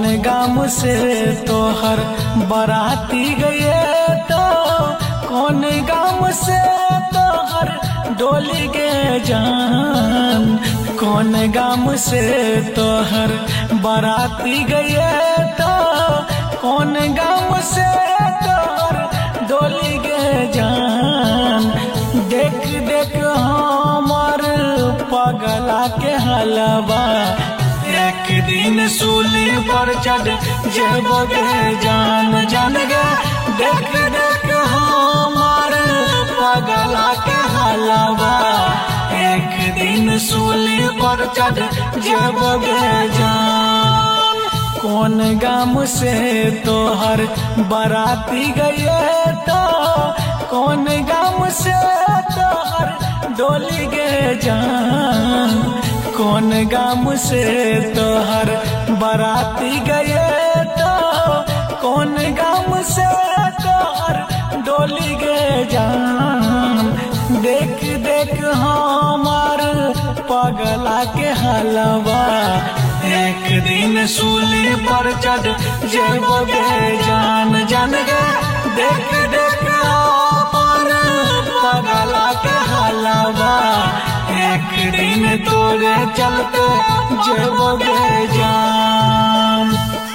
गाम से तोहर बराती गए तो कौन गाम से तोहर डोली गे जान। कौन गाम से तोहर बराती गए तो कौन गाम से तोहर डोली गे जान। देख देख हमार पगला के हलवा एक दिन सूली पर चढ़ जेबोगे जान जान गे। देख देख हमार पगला के हलवा एक दिन सूली पर चढ़ जेबोगे जान। कौन गाम से तोहर बराती गए तो कौन गाम से तोहर डोली गे जान। कौन गाम से तोहर बराती गए तो कौन गाम से तोहर डोली गे जान। देख देख हमार पगला के हलवा एक दिन सूली पर चढ़ जेबोगे जान जान गे। देख देख हमार पगला के हलवा एक दिन तोरे चलते जेबोगे जान।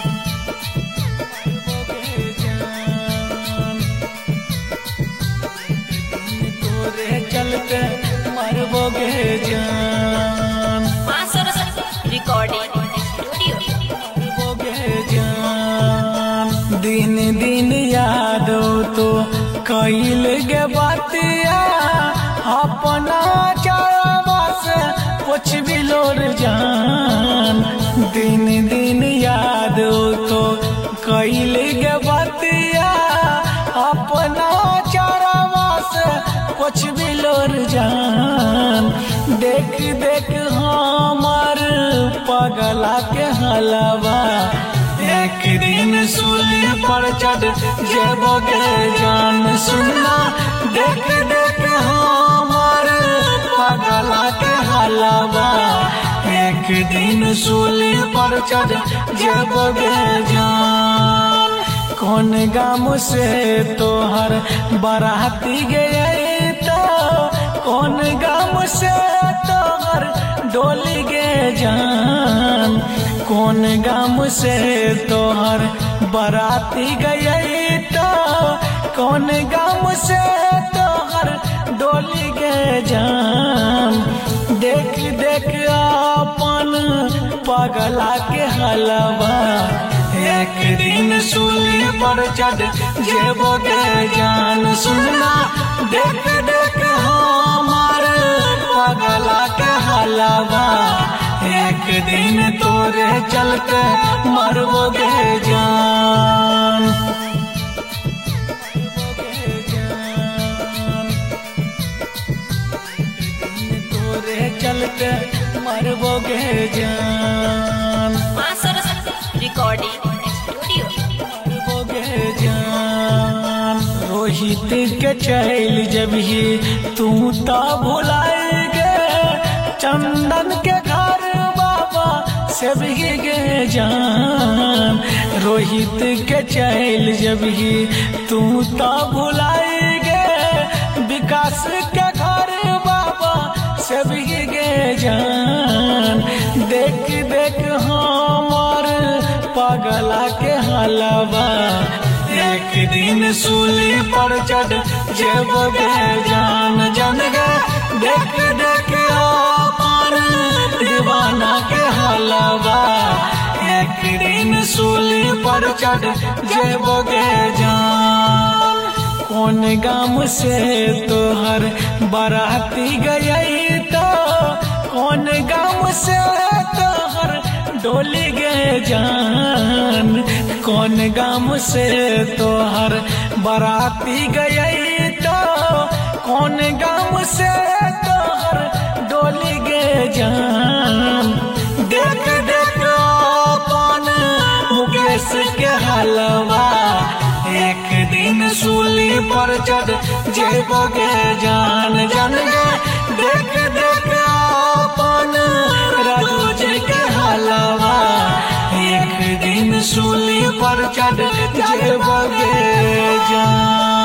तोरे चलते मरबोगे जान। रिकॉर्डिंग स्टूडियो मरबोगे जान। दिन दिन याद तो कैल गे बातिया अपना चारवा से कुछ भी लोर जान। दिन दिन याद तो कैल गे बातिया अपना चारवा से कुछ भी लोर जान। देख देख हमार पगला के हलवा एक दिन सूली पर चढ़ जेबोगे जान। सुनना देख देख हमार पगला के हलवा एक दिन सूली पर चढ़ जेबोगे जान। कौन गाम से तोहर बराती गए तो कौन गाम से तोहर डोली गे जान। कौन गाम से तोहर बराती गए तो कौन गाम से तोहर डोली गे जान। देख देख अपन पगला के हलवा एक दिन सूली पर चढ़ जेबोगे जान। सुनना देख देख हमार पगला के हलवा एक दिन तोरे चलते मरबोगे जान। तोरे चलते मरबोगे जान। रिकॉर्डिंग स्टूडियो मरबोगे जान। रोहित के चैल जब ही तू ता भुलाई गे चंदन के घर बाबा से भी गे जान। रोहित के चैल जब ही तू ता भुलाई गे विकास के घर बाबा से भी गे जान। देख देख हमार पगला के हलवा एक दिन सूली पर चढ़ जेबोगे जान जान गे। देख देख अपन दीवाना के हलवा एक दिन सूली पर चढ़ जेबोगे जान। कौन गाम से तोहर बराती गई तो कौन गाम से तोहर डोली गे जान। कौन गाम से तोहर बराती गई तो कौन गाम से तोहर डोली गे जान। देख देख अपन मुकेश के हलवा एक दिन सूली पर चढ़ जेबोगे जान जान गे। देख देख अपन राजू जी के हलवा एक दिन दिन सूली पर चढ़ जेबगे जान।